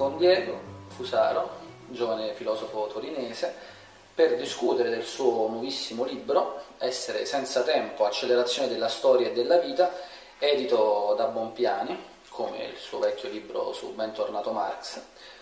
con Diego Fusaro, giovane filosofo torinese, per discutere del suo nuovissimo libro Essere senza tempo, accelerazione della storia e della vita, edito da Bompiani, come il suo vecchio libro su Bentornato Marx.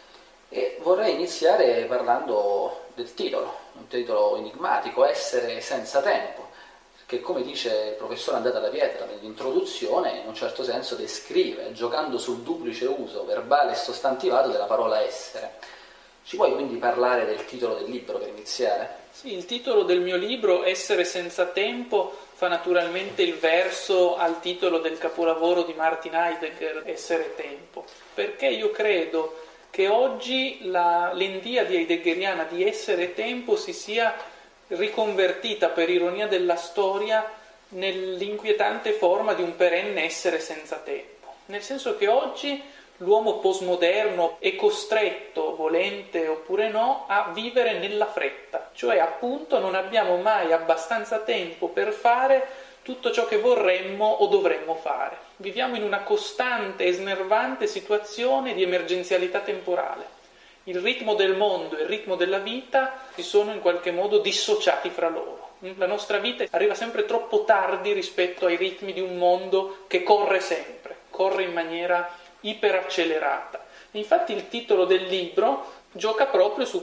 E vorrei iniziare parlando del titolo, un titolo enigmatico, Essere senza tempo, che, come dice il professor Andrea Dalla Pietra nell'introduzione, in un certo senso descrive, giocando sul duplice uso verbale e sostantivato della parola essere. Ci puoi quindi parlare del titolo del libro per iniziare? Sì, il titolo del mio libro, Essere senza tempo, fa naturalmente il verso al titolo del capolavoro di Martin Heidegger, Essere tempo, perché io credo che oggi l'endiadi heideggeriana di essere tempo si sia riconvertita, per ironia della storia, nell'inquietante forma di un perenne essere senza tempo. Nel senso che oggi l'uomo postmoderno è costretto, volente oppure no, a vivere nella fretta, cioè appunto non abbiamo mai abbastanza tempo per fare tutto ciò che vorremmo o dovremmo fare. Viviamo in una costante e snervante situazione di emergenzialità temporale. Il ritmo del mondo e il ritmo della vita si sono in qualche modo dissociati fra loro. La nostra vita arriva sempre troppo tardi rispetto ai ritmi di un mondo che corre sempre, corre in maniera iperaccelerata. Infatti il titolo del libro gioca proprio su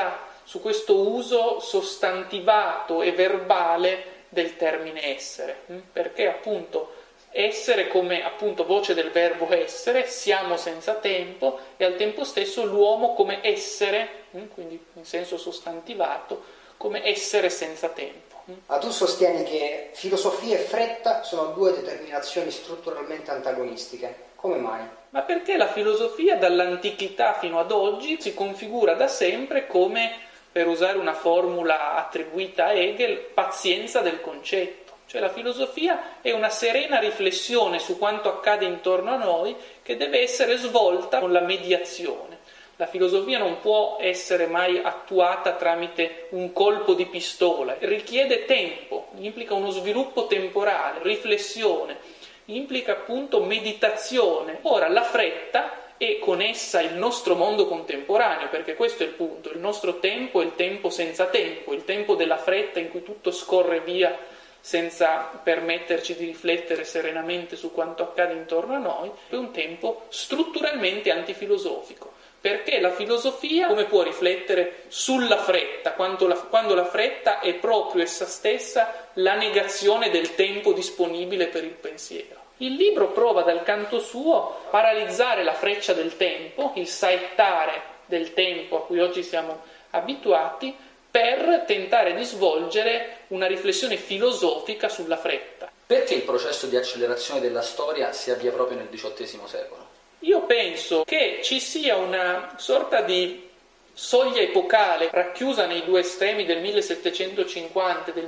questo uso sostantivato e verbale del termine essere, perché appunto essere come appunto voce del verbo essere, siamo senza tempo, e al tempo stesso l'uomo come essere, quindi in senso sostantivato, come essere senza tempo. Ma tu sostieni che filosofia e fretta sono due determinazioni strutturalmente antagonistiche. Come mai? Ma perché la filosofia dall'antichità fino ad oggi si configura da sempre come, per usare una formula attribuita a Hegel, pazienza del concetto. Cioè la filosofia è una serena riflessione su quanto accade intorno a noi che deve essere svolta con la mediazione. La filosofia non può essere mai attuata tramite un colpo di pistola, richiede tempo, implica uno sviluppo temporale, riflessione, implica appunto meditazione. Ora la fretta e con essa il nostro mondo contemporaneo, perché questo è il punto, il nostro tempo è il tempo senza tempo, il tempo della fretta in cui tutto scorre via senza permetterci di riflettere serenamente su quanto accade intorno a noi, è un tempo strutturalmente antifilosofico. Perché la filosofia come può riflettere sulla fretta, quando la fretta è proprio essa stessa la negazione del tempo disponibile per il pensiero? Il libro prova dal canto suo a paralizzare la freccia del tempo, il saettare del tempo a cui oggi siamo abituati, per tentare di svolgere una riflessione filosofica sulla fretta. Perché il processo di accelerazione della storia si avvia proprio nel XVIII secolo? Io penso che ci sia una sorta di soglia epocale racchiusa nei due estremi del 1750 e del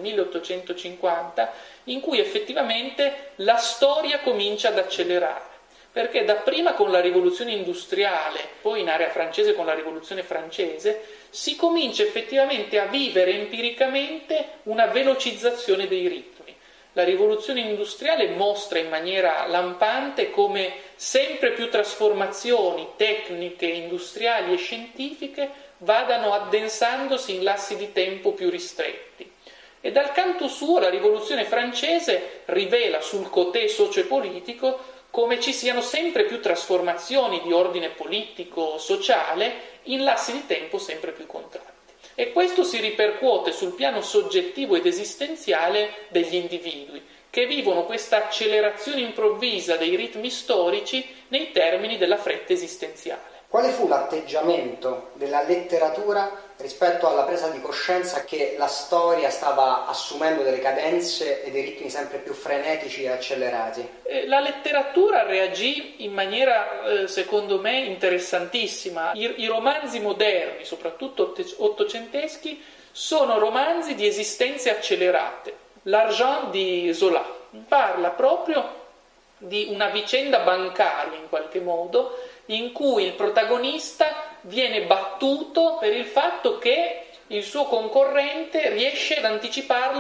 1850, in cui effettivamente la storia comincia ad accelerare. Perché dapprima con la rivoluzione industriale, poi in area francese con la rivoluzione francese, si comincia effettivamente a vivere empiricamente una velocizzazione dei ritmi. La rivoluzione industriale mostra in maniera lampante come sempre più trasformazioni tecniche, industriali e scientifiche vadano addensandosi in lassi di tempo più ristretti. E dal canto suo la rivoluzione francese rivela sul côté socio-politico come ci siano sempre più trasformazioni di ordine politico, sociale, in lassi di tempo sempre più contratti. E questo si ripercuote sul piano soggettivo ed esistenziale degli individui, che vivono questa accelerazione improvvisa dei ritmi storici nei termini della fretta esistenziale. Quale fu l'atteggiamento della letteratura rispetto alla presa di coscienza che la storia stava assumendo delle cadenze e dei ritmi sempre più frenetici e accelerati? La letteratura reagì in maniera, secondo me, interessantissima. I romanzi moderni, soprattutto ottocenteschi, sono romanzi di esistenze accelerate. L'Argent di Zola parla proprio di una vicenda bancaria, in qualche modo, in cui il protagonista viene battuto per il fatto che il suo concorrente riesce ad anticiparlo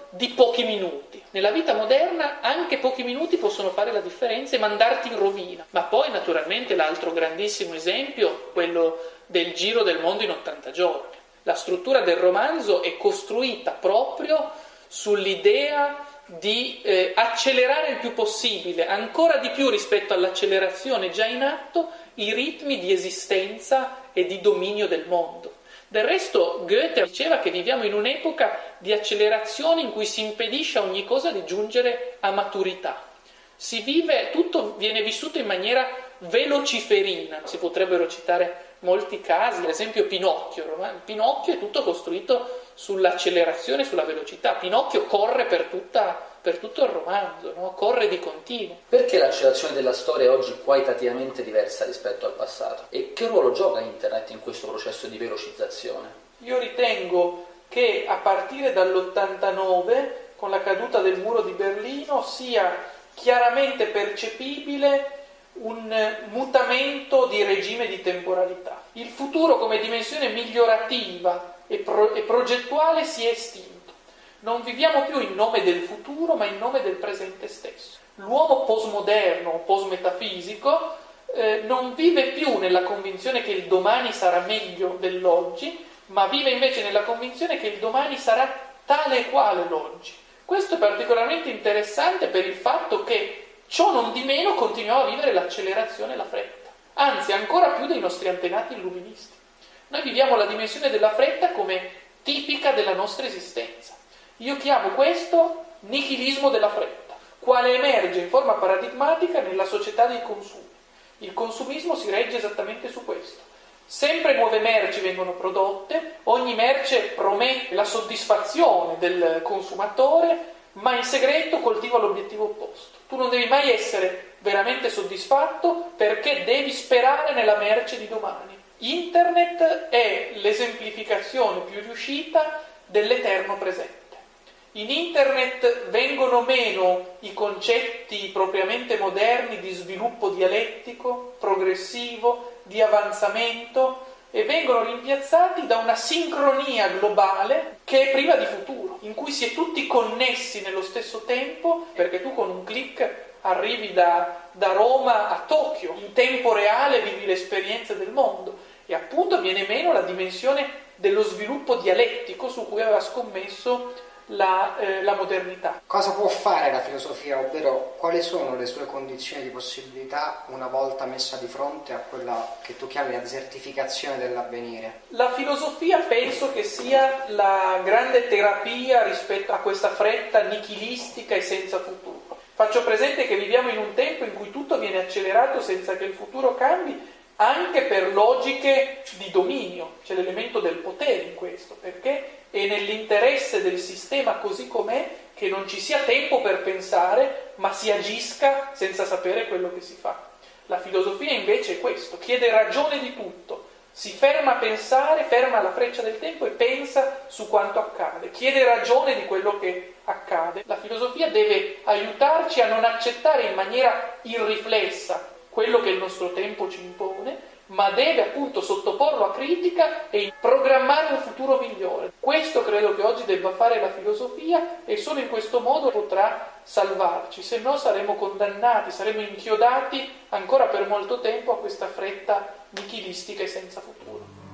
di pochi minuti. Nella vita moderna anche pochi minuti possono fare la differenza e mandarti in rovina. Ma poi naturalmente l'altro grandissimo esempio, quello del giro del mondo in 80 giorni. La struttura del romanzo è costruita proprio sull'idea di accelerare il più possibile, ancora di più rispetto all'accelerazione già in atto, i ritmi di esistenza e di dominio del mondo. Del resto Goethe diceva che viviamo in un'epoca di accelerazione in cui si impedisce a ogni cosa di giungere a maturità. Tutto viene vissuto in maniera velociferina, si potrebbero citare molti casi, ad esempio Pinocchio. Pinocchio è tutto costruito sull'accelerazione, sulla velocità. Pinocchio corre per tutto il romanzo, no? Corre di continuo. Perché l'accelerazione della storia è oggi qualitativamente diversa rispetto al passato? E che ruolo gioca Internet in questo processo di velocizzazione? Io ritengo che a partire dall'89, con la caduta del muro di Berlino, sia chiaramente percepibile un mutamento di regime di temporalità. Il futuro come dimensione migliorativa e progettuale si è estinto. Non viviamo più in nome del futuro, ma in nome del presente stesso. L'uomo postmoderno, postmetafisico, non vive più nella convinzione che il domani sarà meglio dell'oggi, ma vive invece nella convinzione che il domani sarà tale e quale l'oggi. Questo è particolarmente interessante per il fatto che ciò non di meno continuiamo a vivere l'accelerazione e la fretta, anzi ancora più dei nostri antenati illuministi. Noi viviamo la dimensione della fretta come tipica della nostra esistenza. Io chiamo questo nichilismo della fretta, quale emerge in forma paradigmatica nella società dei consumi. Il consumismo si regge esattamente su questo. Sempre nuove merci vengono prodotte, ogni merce promette la soddisfazione del consumatore, ma in segreto coltiva l'obiettivo opposto. Tu non devi mai essere veramente soddisfatto perché devi sperare nella merce di domani. Internet è l'esemplificazione più riuscita dell'eterno presente. In Internet vengono meno i concetti propriamente moderni di sviluppo dialettico, progressivo, di avanzamento, e vengono rimpiazzati da una sincronia globale che è priva di futuro, in cui si è tutti connessi nello stesso tempo, perché tu con un click arrivi da Roma a Tokyo, in tempo reale vivi le esperienze del mondo, e appunto viene meno la dimensione dello sviluppo dialettico su cui aveva scommesso la modernità. Cosa può fare la filosofia, ovvero quali sono le sue condizioni di possibilità una volta messa di fronte a quella che tu chiami la desertificazione dell'avvenire? La filosofia penso che sia la grande terapia rispetto a questa fretta nichilistica e senza futuro. Faccio presente che viviamo in un tempo in cui tutto viene accelerato senza che il futuro cambi, anche per logiche di dominio. C'è l'elemento del potere in questo, perché è nell'interesse del sistema così com'è che non ci sia tempo per pensare, ma si agisca senza sapere quello che si fa. La filosofia invece è questo, chiede ragione di tutto, si ferma a pensare, ferma la freccia del tempo e pensa su quanto accade, chiede ragione di quello che accade. La filosofia deve aiutarci a non accettare in maniera irriflessa quello che il nostro tempo ci impone, ma deve appunto sottoporlo a critica e programmare un futuro migliore. Questo credo che oggi debba fare la filosofia, e solo in questo modo potrà salvarci, se no saremo condannati, saremo inchiodati ancora per molto tempo a questa fretta nichilistica e senza futuro.